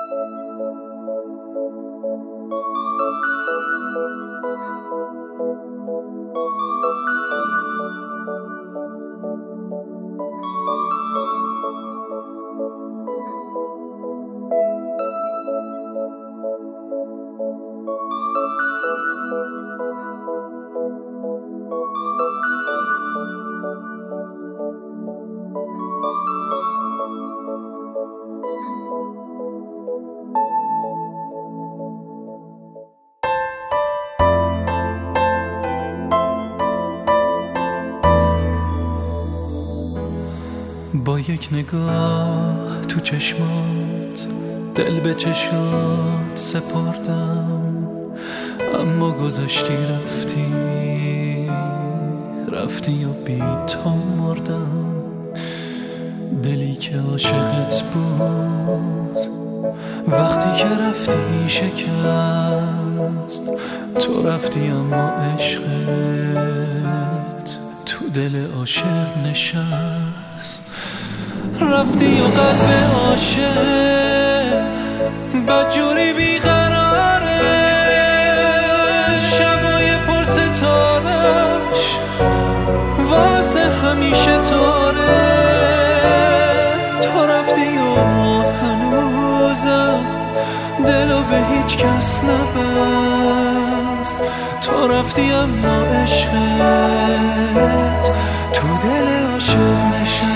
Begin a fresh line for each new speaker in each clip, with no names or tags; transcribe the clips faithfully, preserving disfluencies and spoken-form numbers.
با یک نگاه تو چشمات دل به چشات سپردم، اما گذاشتی رفتی رفتی و بی تو مردم. دلی که عاشقت بود وقتی که رفتی شکست، تو رفتی اما عشقت تو دل عاشق نشست. رفتی و قلب عاشق بدجوری بیقراره، شبای پر ستارش واسه همیشه تاره. تو رفتی و هنوزم دلو به هیچ کس نبست. تو رفتی اما عشقت تو دل عاشق نشست.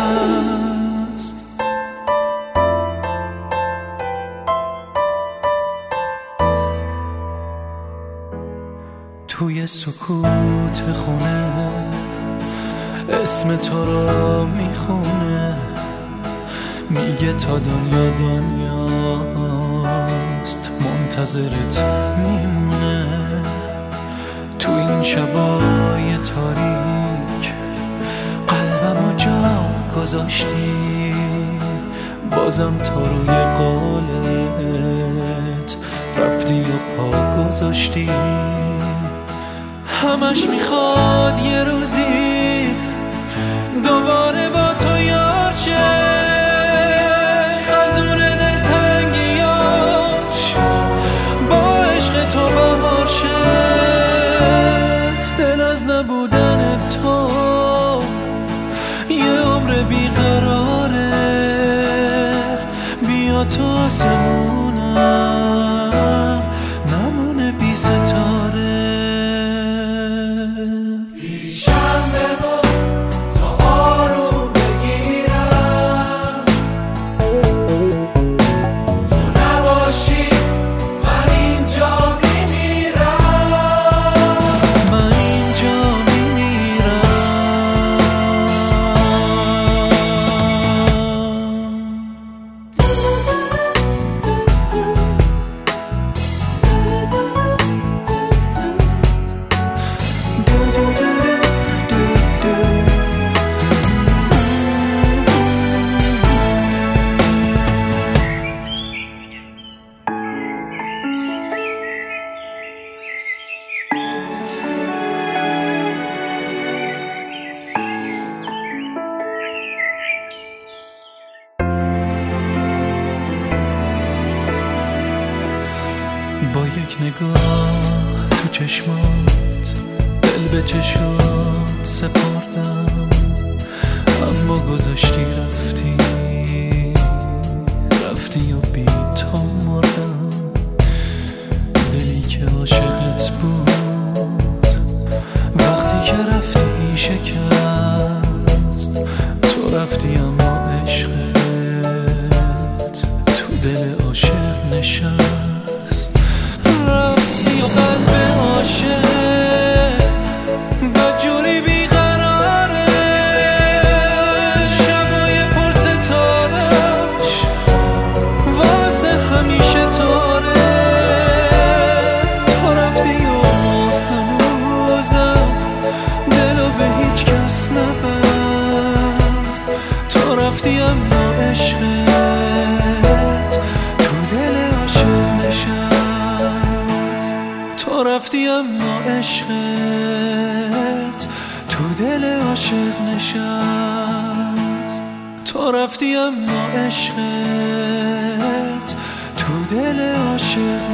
توی سکوت خونه اسم تو رو میخونه، میگه تا دنیا دنیاست منتظرت میمونه. تو این شبای تاریک قلبمو جا گذاشتی، بازم تو روی قولت رفتی و پا گذاشتی. همش میخواد یه روزی دوباره با تو یار شه، خزون دلتنگیاش با عشق تو بهار شه. دل از نبودن تو یه عمر بیقراره، بیا تو آسمونم نمونه بی ستاره. با یک نگاه تو چشمات دل به چشات سپردم، اما گذاشتی رفتی رفتی و بی تو مردم. دلی که عاشقت بود وقتی که رفتی شکست، تو رفتی اما عشقت تو دل عاشق نشست. رفتی و قلب عاشق بدجوری بیقراره، شبای پر ستارش واسه همیشه تاره. تو رفتی و هنوزم دلو به هیچ کس نبست. تو رفتی اما عشقت تو دل عاشق نشست. تو رفتی اما عشقت تو دل عاشق نشست. تو رفتی اما عشقت دل عاشق